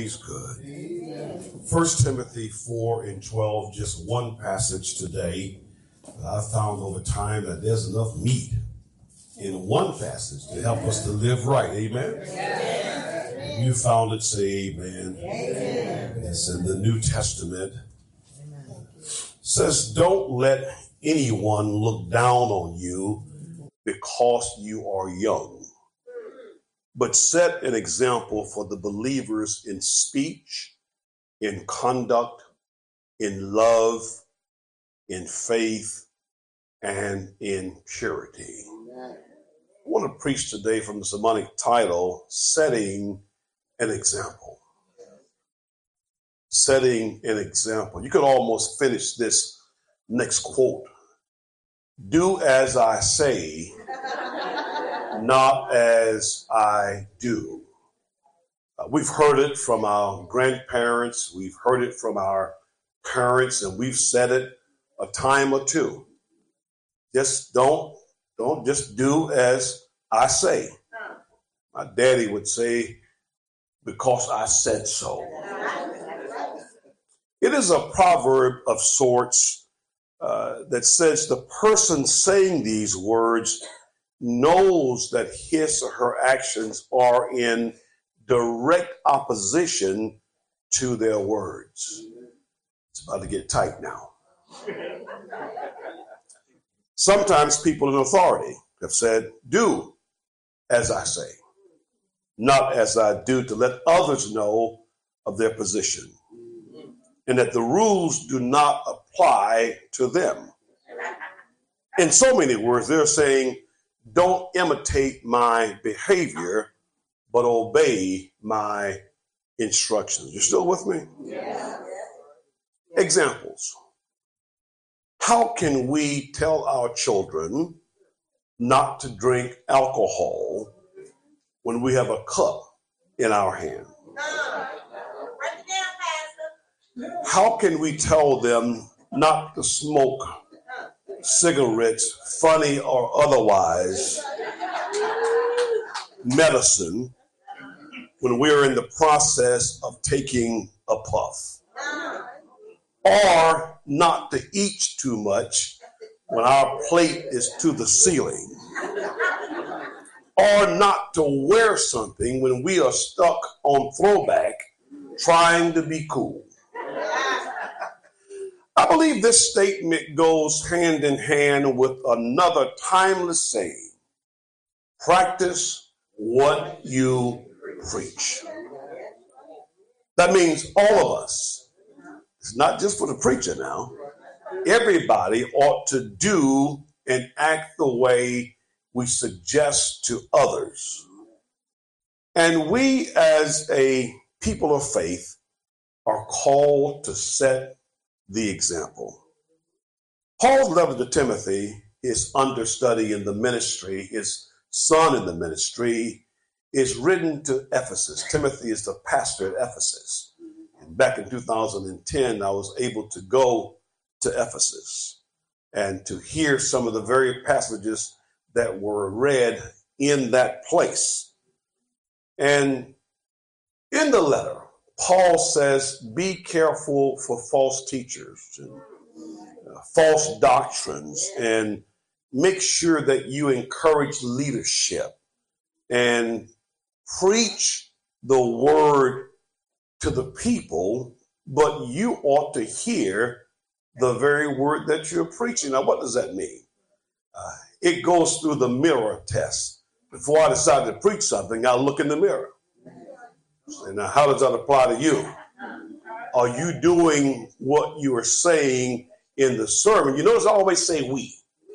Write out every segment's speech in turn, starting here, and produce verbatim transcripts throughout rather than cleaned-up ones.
he's good. First Timothy four and twelve, just one passage today. I found over time that there's enough meat in one passage to help us to live right. Amen? Amen. You found it, say amen. Amen. It's in the New Testament. Amen. Says, don't let anyone look down on you because you are young, but set an example for the believers in speech, in conduct, in love, in faith, and in purity. I want to preach today from the sermonic title, Setting an Example. Setting an example. You could almost finish this next quote. Do as I say, not as I do. Uh, we've heard it from our grandparents. We've heard it from our parents, and we've said it a time or two. Just don't, don't just do as I say. My daddy would say, because I said so. It is a proverb of sorts uh, that says the person saying these words knows that his or her actions are in direct opposition to their words. It's about to get tight now. Sometimes people in authority have said, do as I say, not as I do, to let others know of their position, and that the rules do not apply to them. In so many words, they're saying, don't imitate my behavior, but obey my instructions. You still with me? Yeah. Examples. How can we tell our children not to drink alcohol when we have a cup in our hand? How can we tell them not to smoke cigarettes, funny or otherwise, medicine, when we're in the process of taking a puff? Or not to eat too much when our plate is to the ceiling? Or not to wear something when we are stuck on throwback trying to be cool? I believe this statement goes hand in hand with another timeless saying: practice what you preach. That means all of us. It's not just for the preacher now. Everybody ought to do and act the way we suggest to others. And we as a people of faith are called to set the example. Paul's letter to Timothy, his understudy in the ministry, his son in the ministry, is written to Ephesus. Timothy is the pastor at Ephesus. And back in two thousand ten, I was able to go to Ephesus and to hear some of the very passages that were read in that place. And in the letter, Paul says, be careful for false teachers and uh, false doctrines, and make sure that you encourage leadership and preach the word to the people, but you ought to hear the very word that you're preaching. Now, what does that mean? Uh, it goes through the mirror test. Before I decide to preach something, I'll look in the mirror. And now, how does that apply to you? Are you doing what you are saying in the sermon? You notice I always say we.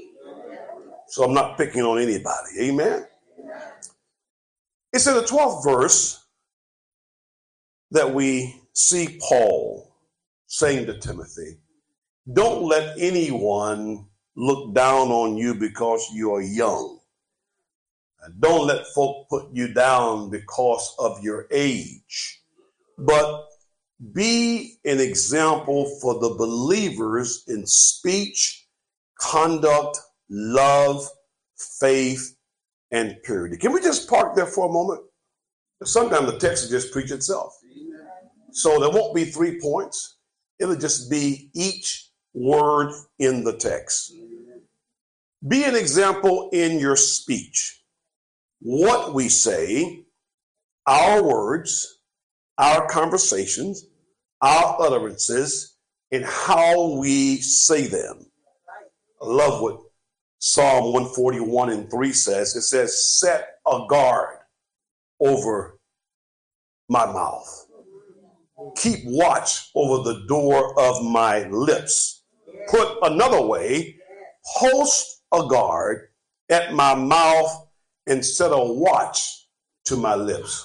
So I'm not picking on anybody. Amen? It's in the twelfth verse that we see Paul saying to Timothy, don't let anyone look down on you because you are young. Don't let folk put you down because of your age, but be an example for the believers in speech, conduct, love, faith, and purity. Can we just park there for a moment? Sometimes the text will just preach itself. So there won't be three points. It'll just be each word in the text. Be an example in your speech. What we say, our words, our conversations, our utterances, and how we say them. I love what Psalm one forty-one and three says. It says, set a guard over my mouth. Keep watch over the door of my lips. Put another way, post a guard at my mouth and set a watch to my lips.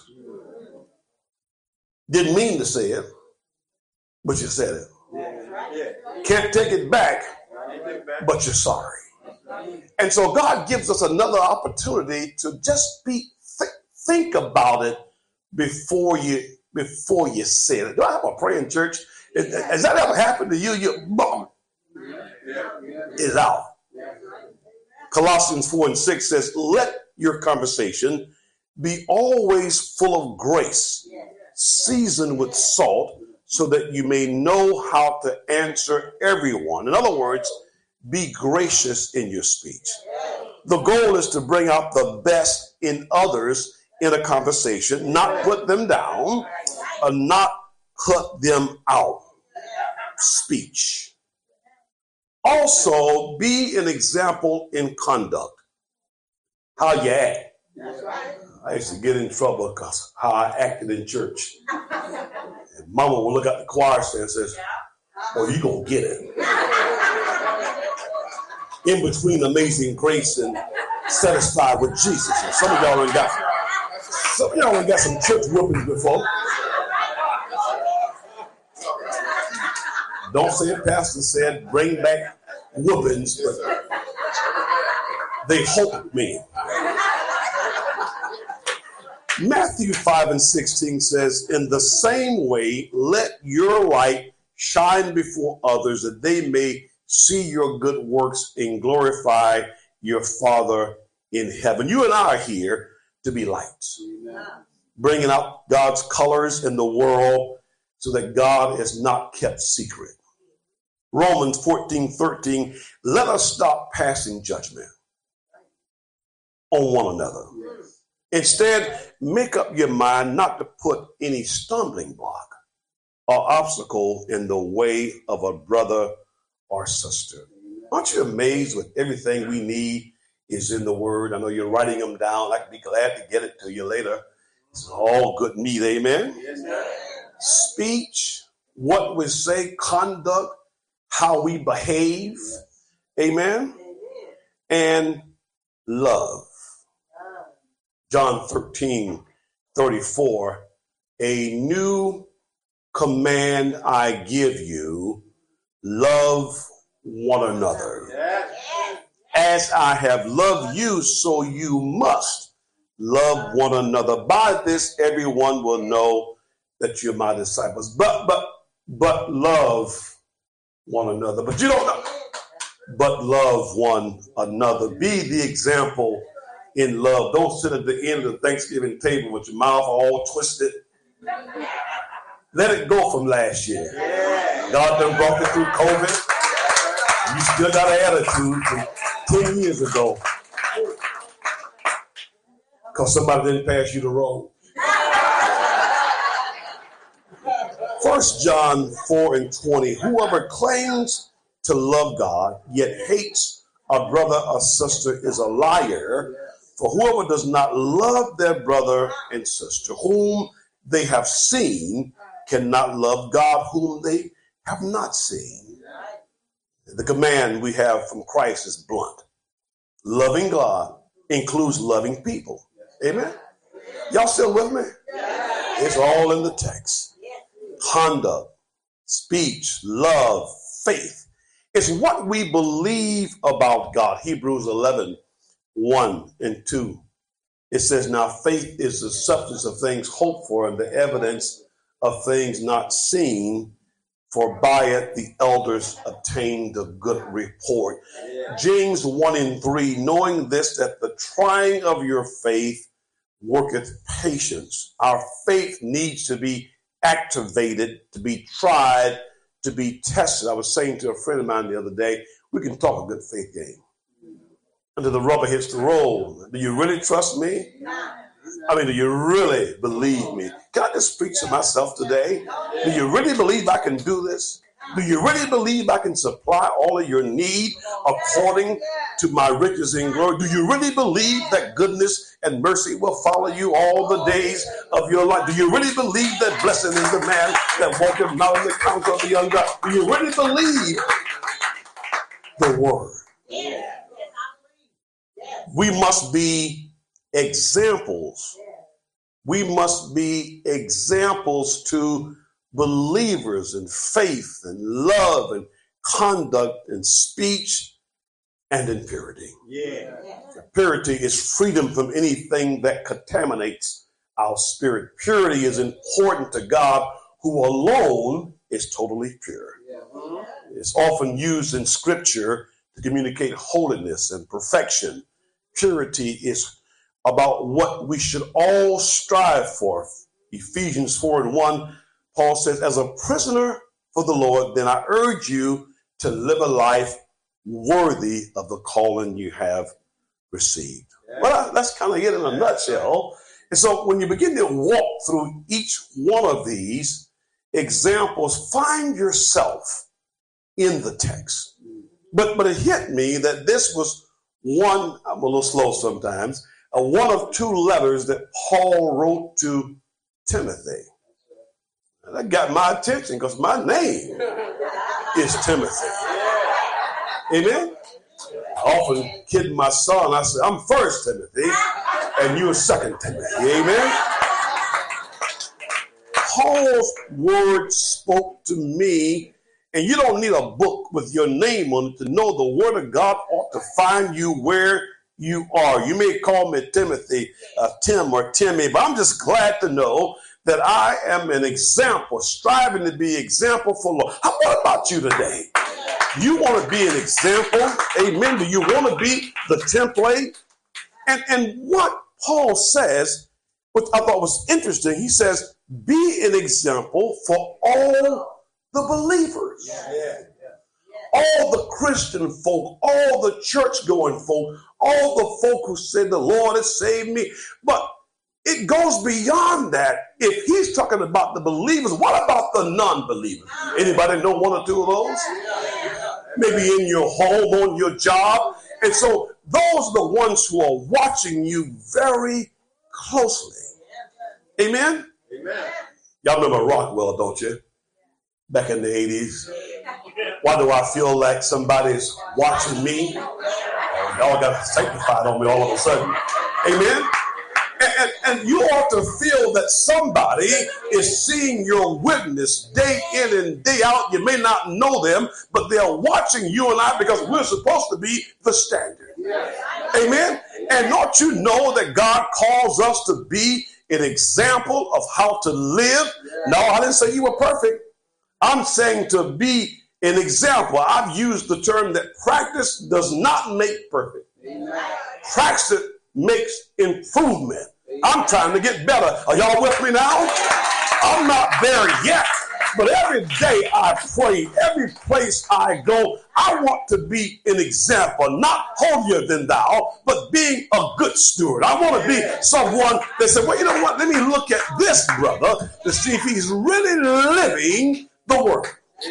Didn't mean to say it, but you said it. Can't take it back, but you're sorry. And so God gives us another opportunity to just be th- think about it before you before you say it. Do I have a praying church? Is, has that ever happened to you? You boom, is out. Colossians four and six says, let your conversation be always full of grace, seasoned with salt, so that you may know how to answer everyone. In other words, be gracious in your speech. The goal is to bring out the best in others in a conversation, not put them down, or not cut them out. Speech. Also, be an example in conduct. How you act. I used to get in trouble because how I acted in church. And Mama would look at the choir stand and says, "Oh, you gonna get it." In between Amazing Grace and Satisfied with Jesus. And some of y'all already got some of y'all already got some church whoopings before. Don't say it, Pastor said, bring back whoopings, but they hope me. Matthew five and sixteen says, in the same way, let your light shine before others that they may see your good works and glorify your Father in heaven. You and I are here to be lights, bringing out God's colors in the world so that God is not kept secret. Romans fourteen thirteen, let us stop passing judgment on one another. Instead, make up your mind not to put any stumbling block or obstacle in the way of a brother or sister. Aren't you amazed with everything we need is in the Word? I know you're writing them down. I'd be glad to get it to you later. It's all good meat, amen? Yes, speech, what we say, conduct, how we behave, amen? And love. John thirteen thirty-four, a new command I give you, love one another. As I have loved you, so you must love one another. By this, everyone will know that you're my disciples. But, but, but love one another. But you don't know. But love one another. Be the example in love. Don't sit at the end of the Thanksgiving table with your mouth all twisted. Let it go from last year. God done brought you through COVID. You still got an attitude from ten years ago because somebody didn't pass you the road. First John four and twenty, whoever claims to love God yet hates a brother or sister is a liar. For whoever does not love their brother and sister whom they have seen cannot love God whom they have not seen. The command we have from Christ is blunt. Loving God includes loving people. Amen? Y'all still with me? It's all in the text. Conduct, speech, love, faith. It's what we believe about God. Hebrews eleven, one and two. It says, now faith is the substance of things hoped for and the evidence of things not seen, for by it the elders obtained a good report. Yeah. James one and three, knowing this, that the trying of your faith worketh patience. Our faith needs to be activated, to be tried, to be tested. I was saying to a friend of mine the other day, we can talk a good faith game until the rubber hits the road. Do you really trust me? I mean, do you really believe me? Can I just preach to myself today? Do you really believe I can do this? Do you really believe I can supply all of your need according to my riches in glory? Do you really believe that goodness and mercy will follow you all the days of your life? Do you really believe that blessed is the man that walketh not in the counsel of the ungodly? Do you really believe the word? We must be examples. We must be examples to believers in faith and love and conduct and speech and in purity. Yeah. Purity is freedom from anything that contaminates our spirit. Purity is important to God, who alone is totally pure. Yeah. It's often used in scripture to communicate holiness and perfection. Purity is about what we should all strive for. Ephesians four and one, Paul says, as a prisoner for the Lord, then I urge you to live a life worthy of the calling you have received. Yeah. Well, that's kind of it in a nutshell. And so when you begin to walk through each one of these examples, find yourself in the text. But, but it hit me that this was one, I'm a little slow sometimes, uh, one of two letters that Paul wrote to Timothy. And that got my attention because my name is Timothy. Amen? I often kid my son. I say, I'm first Timothy, and you're second Timothy. Amen? Paul's word spoke to me, and you don't need a book with your name on it to know the word of God ought to find you where you are. You may call me Timothy, uh, Tim or Timmy, but I'm just glad to know that I am an example, striving to be example for Lord. How what about you today? You want to be an example? Amen. Do you want to be the template? And, and what Paul says, which I thought was interesting, he says, be an example for all the believers. Yeah, yeah, yeah. All the Christian folk, all the church-going folk, all the folk who say the Lord has saved me. But it goes beyond that. If he's talking about the believers, what about the non-believers? Anybody know one or two of those? Maybe in your home, on your job. And so those are the ones who are watching you very closely. Amen? Amen. Y'all remember Rockwell, don't you? Back in the eighties. Why do I feel like somebody's watching me? Oh, y'all got sanctified on me all of a sudden. Amen? And, and, and you ought to feel that somebody is seeing your witness day in and day out. You may not know them, but they're watching you and I because we're supposed to be the standard. Amen? And don't you know that God calls us to be an example of how to live? No, I didn't say you were perfect. I'm saying to be an example. I've used the term that practice does not make perfect. Practice makes improvement. I'm trying to get better. Are y'all with me now? I'm not there yet, but every day I pray, every place I go, I want to be an example, not holier than thou, but being a good steward. I want to be someone that said, well, you know what? Let me look at this brother to see if he's really living the word.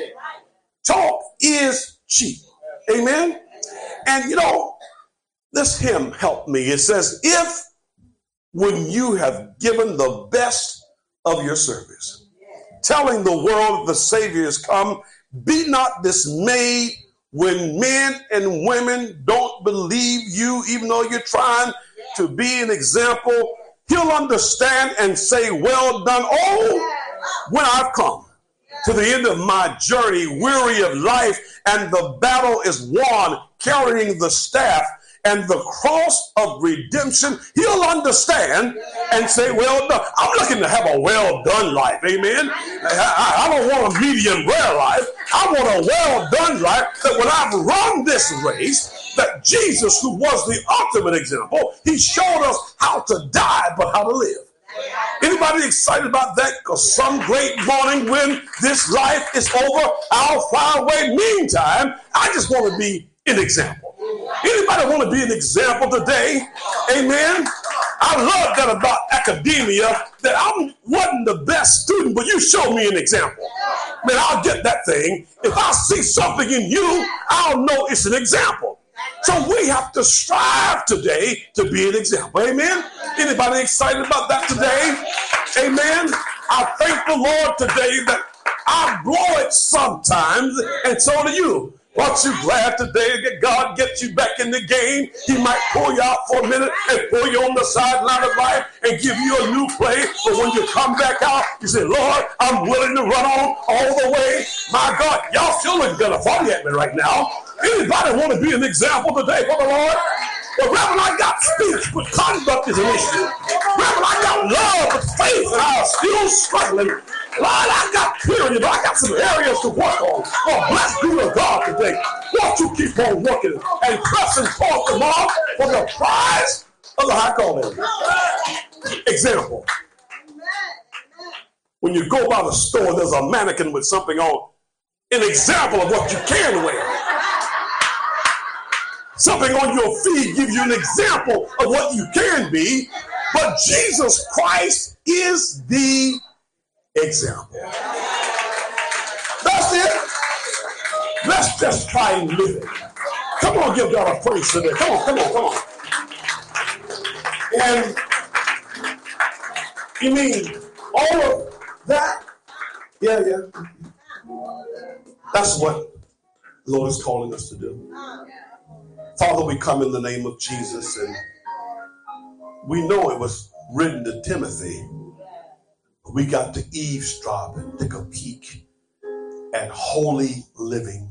Talk is cheap. Amen? And you know, this hymn helped me. It says, if when you have given the best of your service, telling the world the Savior has come, be not dismayed when men and women don't believe you, even though you're trying to be an example. He'll understand and say, well done. Oh, when I've come to the end of my journey, weary of life, and the battle is won, carrying the staff and the cross of redemption, he'll understand and say, well done. I'm looking to have a well done life. Amen. I, I don't want a medium rare life. I want a well done life that when I've run this race, that Jesus, who was the ultimate example, he showed us how to die, but how to live. Anybody excited about that? Because some great morning when this life is over, I'll fly away. Meantime, I just want to be an example. Anybody want to be an example today? Amen. I love that about academia, that I wasn't the best student, but you showed me an example. Man, I'll get that thing. If I see something in you, I'll know it's an example. So we have to strive today to be an example. Amen. Anybody excited about that today? Amen. I thank the Lord today that I blow it sometimes, and so do you. Aren't you glad today that God gets you back in the game? He might pull you out for a minute and pull you on the sideline of life and give you a new play. But when you come back out, you say, Lord, I'm willing to run on all the way. My God, y'all still looking kind of funny at me right now. Anybody want to be an example today for the Lord? Well, Reverend, I got speech, but conduct is an issue. Reverend, I got love, but faith, and I'm still struggling. Lord, I got purity, but I got some areas to work on. Oh, bless be to God today. Won't you keep on working and pressing forth the mark for the prize of the high calling? Example. When you go by the store, there's a mannequin with something on. An example of what you can wear. Something on your feet gives you an example of what you can be. But Jesus Christ is the example. That's it. Let's just try and live it. Come on, give God a praise today. Come on, come on, come on. And you mean all of that? Yeah, yeah. That's what the Lord is calling us to do. Father, we come in the name of Jesus, and we know it was written to Timothy. We got to eavesdrop and take a peek at holy living.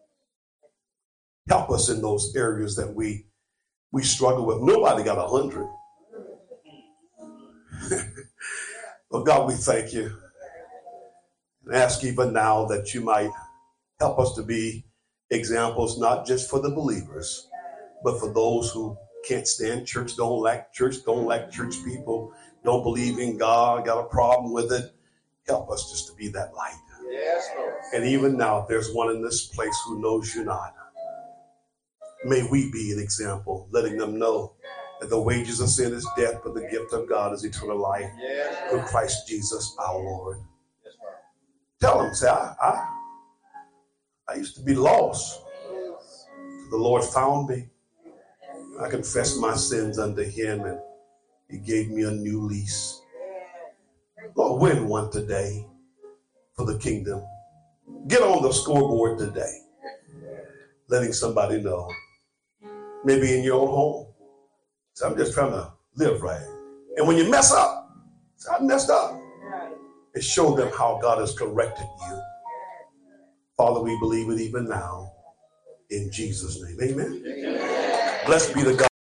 Help us in those areas that we we struggle with. Nobody got a hundred. But God, we thank you and ask even now that you might help us to be examples, not just for the believers, but for those who can't stand church, don't like church, don't like church people, don't believe in God, got a problem with it. Help us just to be that light. Yes, Lord. And even now, if there's one in this place who knows you not, may we be an example, letting them know that the wages of sin is death, but the gift of God is eternal life yes, through Christ Jesus our Lord. Yes, tell them, say, I, I, I used to be lost. The Lord found me. I confessed my sins unto him, and he gave me a new lease. Lord, win one today for the kingdom. Get on the scoreboard today, letting somebody know. Maybe in your own home. So I'm just trying to live right. And when you mess up, say, I messed up. And show them how God has corrected you. Father, we believe it even now. In Jesus' name, amen. Amen. Blessed be the God.